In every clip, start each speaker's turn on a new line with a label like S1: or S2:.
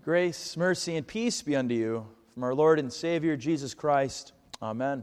S1: Grace, mercy, and peace be unto you from our Lord and Savior, Jesus Christ. Amen.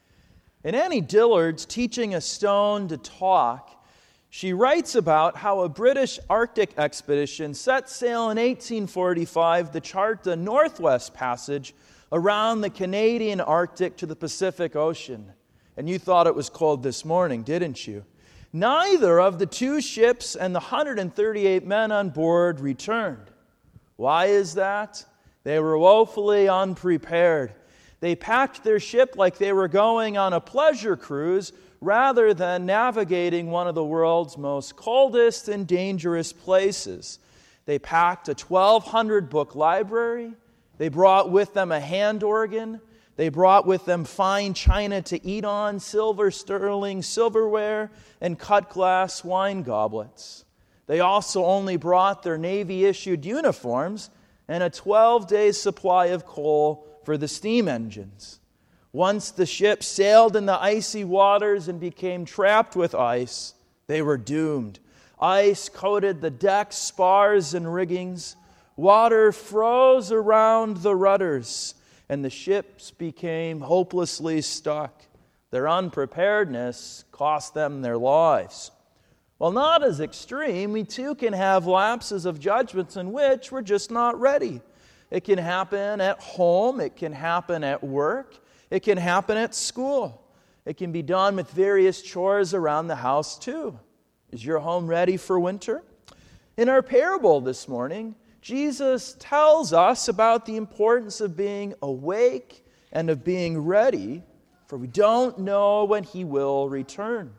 S1: In Annie Dillard's Teaching a Stone to Talk, she writes about how a British Arctic expedition set sail in 1845 to chart the Northwest Passage around the Canadian Arctic to the Pacific Ocean. And you thought it was cold this morning, didn't you? Neither of the two ships and the 138 men on board returned. Why is that? They were woefully unprepared. They packed their ship like they were going on a pleasure cruise rather than navigating one of the world's most coldest and dangerous places. They packed a 1,200-book library. They brought with them a hand organ. They brought with them fine china to eat on, silver sterling silverware, and cut glass wine goblets. They also only brought their Navy-issued uniforms and a 12-day supply of coal for the steam engines. Once the ship sailed in the icy waters and became trapped with ice, they were doomed. Ice coated the decks, spars, and riggings. Water froze around the rudders, and the ships became hopelessly stuck. Their unpreparedness cost them their lives. While not as extreme, we too can have lapses of judgments in which we're just not ready. It can happen at home, it can happen at work, it can happen at school. It can be done with various chores around the house too. Is your home ready for winter? In our parable this morning, Jesus tells us about the importance of being awake and of being ready, for we don't know when He will return.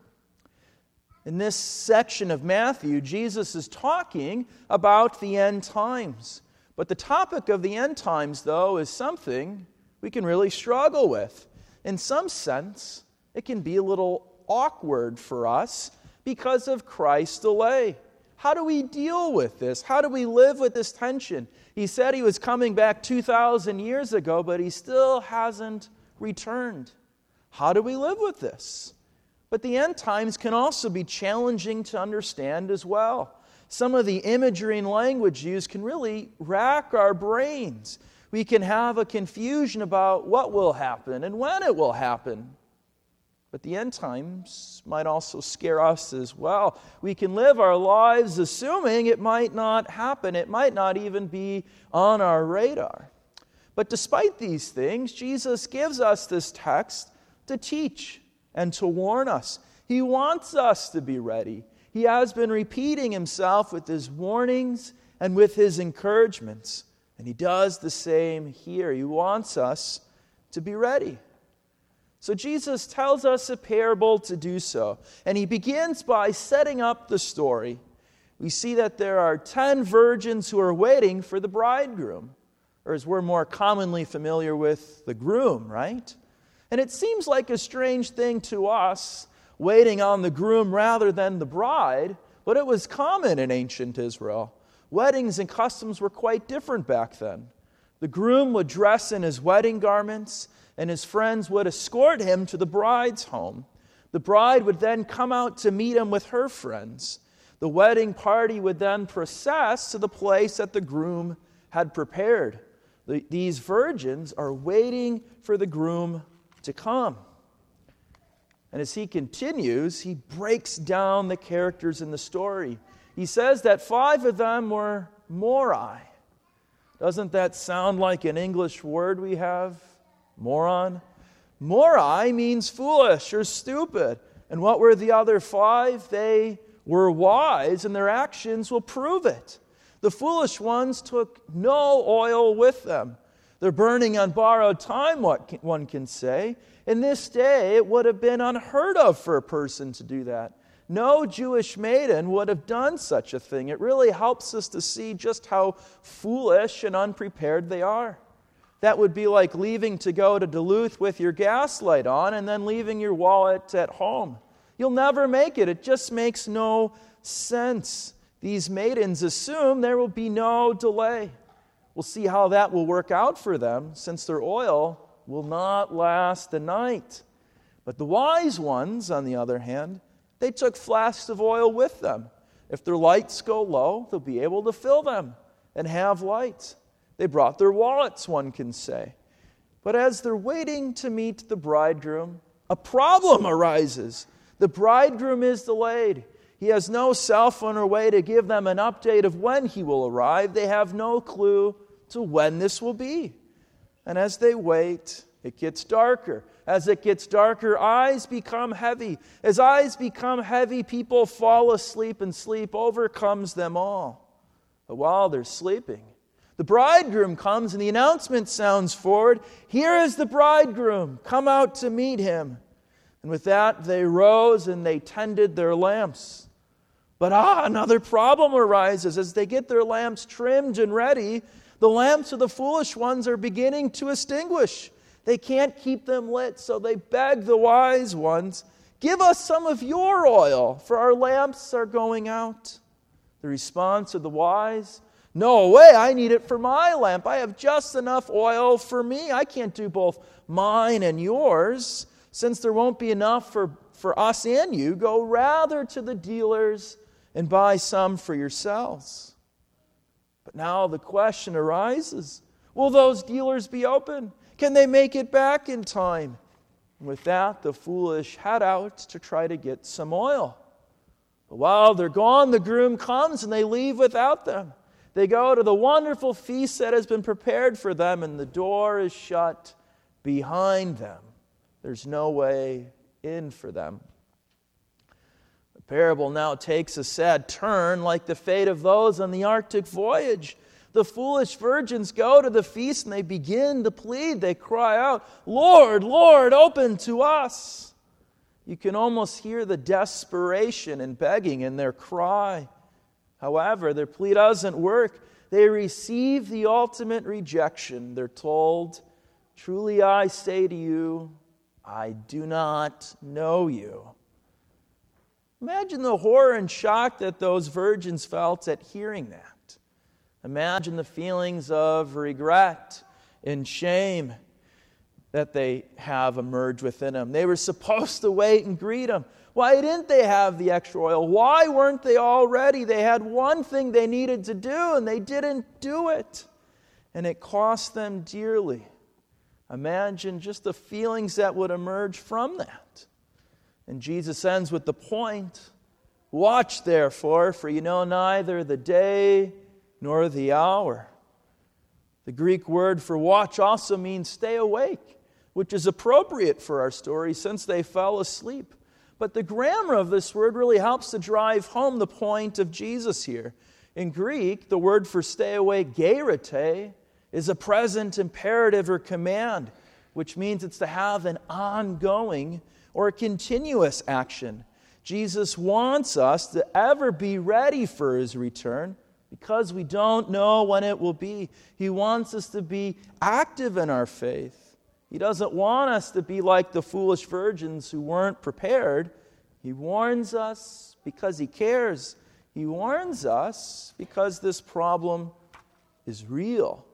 S1: In this section of Matthew, Jesus is talking about the end times. But the topic of the end times, though, is something we can really struggle with. In some sense, it can be a little awkward for us because of Christ's delay. How do we deal with this? How do we live with this tension? He said He was coming back 2,000 years ago, but He still hasn't returned. How do we live with this? But the end times can also be challenging to understand as well. Some of the imagery and language used can really rack our brains. We can have a confusion about what will happen and when it will happen. But the end times might also scare us as well. We can live our lives assuming it might not happen. It might not even be on our radar. But despite these things, Jesus gives us this text to teach and to warn us. He wants us to be ready. He has been repeating Himself with His warnings and with His encouragements. And He does the same here. He wants us to be ready. So Jesus tells us a parable to do so. And He begins by setting up the story. We see that there are 10 virgins who are waiting for the bridegroom. Or as we're more commonly familiar with, the groom, right? And it seems like a strange thing to us, waiting on the groom rather than the bride, but it was common in ancient Israel. Weddings and customs were quite different back then. The groom would dress in his wedding garments, and his friends would escort him to the bride's home. The bride would then come out to meet him with her friends. The wedding party would then process to the place that the groom had prepared. These virgins are waiting for the groom to come. And as he continues, he breaks down the characters in the story. He says that 5 of them were morai. Doesn't that sound like an English word we have? Moron? Morai means foolish or stupid. And what were the other 5? They were wise, and their actions will prove it. The foolish ones took no oil with them. They're burning on borrowed time, what one can say. In this day, it would have been unheard of for a person to do that. No Jewish maiden would have done such a thing. It really helps us to see just how foolish and unprepared they are. That would be like leaving to go to Duluth with your gas light on and then leaving your wallet at home. You'll never make it. It just makes no sense. These maidens assume there will be no delay. We'll see how that will work out for them, since their oil will not last the night. But the wise ones, on the other hand, they took flasks of oil with them. If their lights go low, they'll be able to fill them and have light. They brought their wallets, one can say. But as they're waiting to meet the bridegroom, a problem arises. The bridegroom is delayed. He has no cell phone or way to give them an update of when he will arrive. They have no clue to when this will be. And as they wait, it gets darker. As it gets darker, eyes become heavy. As eyes become heavy, people fall asleep, and sleep overcomes them all. But while they're sleeping, the bridegroom comes, and the announcement sounds forward, "Here is the bridegroom, come out to meet him." And with that, they rose and they tended their lamps. But another problem arises. As they get their lamps trimmed and ready, the lamps of the foolish ones are beginning to extinguish. They can't keep them lit, so they beg the wise ones, "Give us some of your oil, for our lamps are going out." The response of the wise, "No way, I need it for my lamp. I have just enough oil for me. I can't do both mine and yours. Since there won't be enough for us and you, go rather to the dealers and buy some for yourselves." But now the question arises, will those dealers be open? Can they make it back in time? And with that, the foolish head out to try to get some oil. But while they're gone, the groom comes and they leave without them. They go to the wonderful feast that has been prepared for them, and the door is shut behind them. There's no way in for them. The parable now takes a sad turn, like the fate of those on the Arctic voyage. The foolish virgins go to the feast and they begin to plead. They cry out, "Lord, Lord, open to us." You can almost hear the desperation and begging in their cry. However, their plea doesn't work. They receive the ultimate rejection. They're told, "Truly I say to you, I do not know you." Imagine the horror and shock that those virgins felt at hearing that. Imagine the feelings of regret and shame that they have emerged within them. They were supposed to wait and greet him. Why didn't they have the extra oil? Why weren't they all ready? They had one thing they needed to do, and they didn't do it. And it cost them dearly. Imagine just the feelings that would emerge from that. And Jesus ends with the point, "Watch therefore, for you know neither the day nor the hour." The Greek word for watch also means stay awake, which is appropriate for our story since they fell asleep. But the grammar of this word really helps to drive home the point of Jesus here. In Greek, the word for stay awake, gerete, is a present imperative or command, which means it's to have an ongoing or a continuous action. Jesus wants us to ever be ready for his return because we don't know when it will be. He wants us to be active in our faith. He doesn't want us to be like the foolish virgins who weren't prepared. He warns us because he cares. He warns us because this problem is real.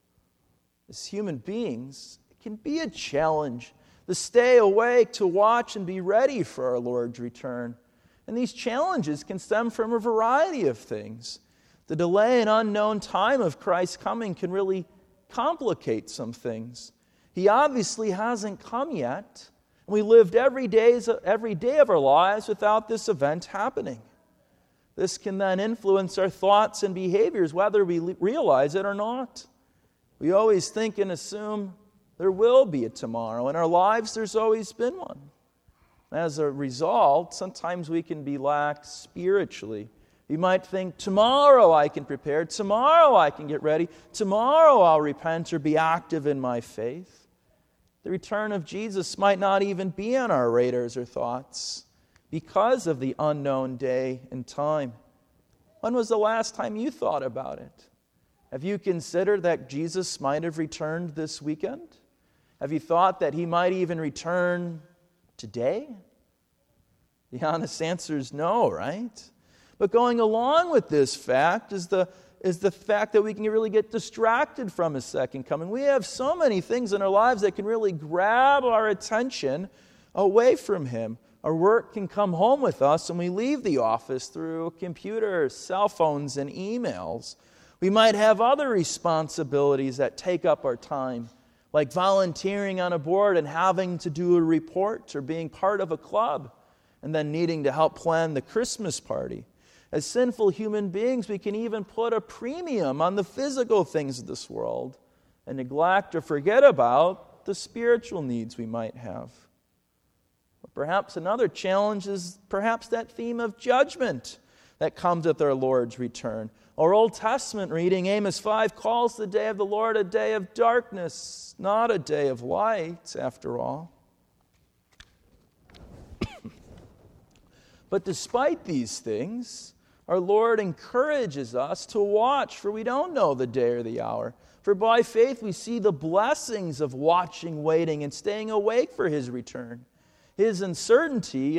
S1: As human beings, it can be a challenge to stay awake, to watch and be ready for our Lord's return. And these challenges can stem from a variety of things. The delay and unknown time of Christ's coming can really complicate some things. He obviously hasn't come yet. And we lived every day of our lives without this event happening. This can then influence our thoughts and behaviors, whether we realize it or not. We always think and assume there will be a tomorrow. In our lives, there's always been one. As a result, sometimes we can be lax spiritually. You might think, tomorrow I can prepare, tomorrow I can get ready, tomorrow I'll repent or be active in my faith. The return of Jesus might not even be on our radars or thoughts because of the unknown day and time. When was the last time you thought about it? Have you considered that Jesus might have returned this weekend? Have you thought that he might even return today? The honest answer is no, right? But going along with this fact is the fact that we can really get distracted from his second coming. We have so many things in our lives that can really grab our attention away from him. Our work can come home with us and we leave the office through computers, cell phones, and emails. We might have other responsibilities that take up our time, like volunteering on a board and having to do a report, or being part of a club and then needing to help plan the Christmas party. As sinful human beings, we can even put a premium on the physical things of this world and neglect or forget about the spiritual needs we might have. But perhaps another challenge is perhaps that theme of judgment that comes with our Lord's return. Our Old Testament reading, Amos 5, calls the day of the Lord a day of darkness, not a day of light, after all. But despite these things, our Lord encourages us to watch, for we don't know the day or the hour. For by faith we see the blessings of watching, waiting, and staying awake for His return. The uncertainty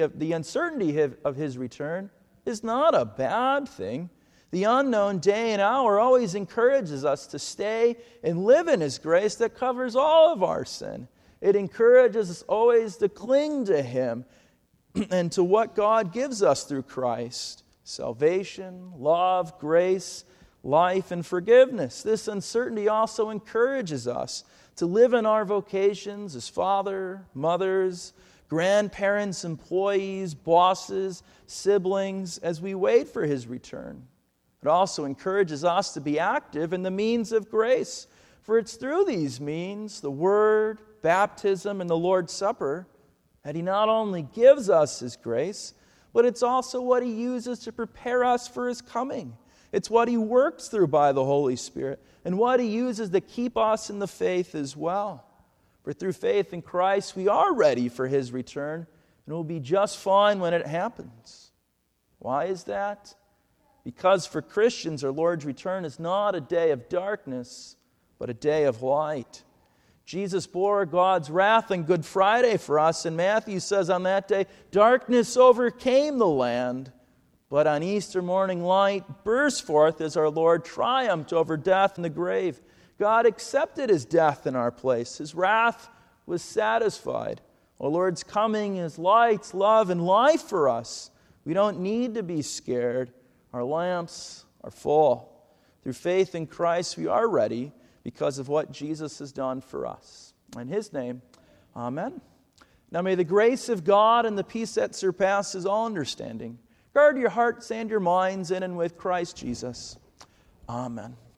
S1: of His return is not a bad thing. The unknown day and hour always encourages us to stay and live in His grace that covers all of our sin. It encourages us always to cling to Him and to what God gives us through Christ: salvation, love, grace, life, and forgiveness. This uncertainty also encourages us to live in our vocations as father, mothers, grandparents, employees, bosses, siblings, as we wait for His return. It also encourages us to be active in the means of grace, for it's through these means, the Word, baptism, and the Lord's Supper, that He not only gives us His grace, but it's also what He uses to prepare us for His coming. It's what He works through by the Holy Spirit, and what He uses to keep us in the faith as well. For through faith in Christ, we are ready for His return, and we'll be just fine when it happens. Why is that? Because for Christians, our Lord's return is not a day of darkness, but a day of light. Jesus bore God's wrath on Good Friday for us, and Matthew says on that day, darkness overcame the land, but on Easter morning light burst forth as our Lord triumphed over death and the grave. God accepted His death in our place. His wrath was satisfied. Our Lord's coming is light, love, and life for us. We don't need to be scared. Our lamps are full. Through faith in Christ, we are ready because of what Jesus has done for us. In His name, amen. Now may the grace of God and the peace that surpasses all understanding guard your hearts and your minds in and with Christ Jesus. Amen.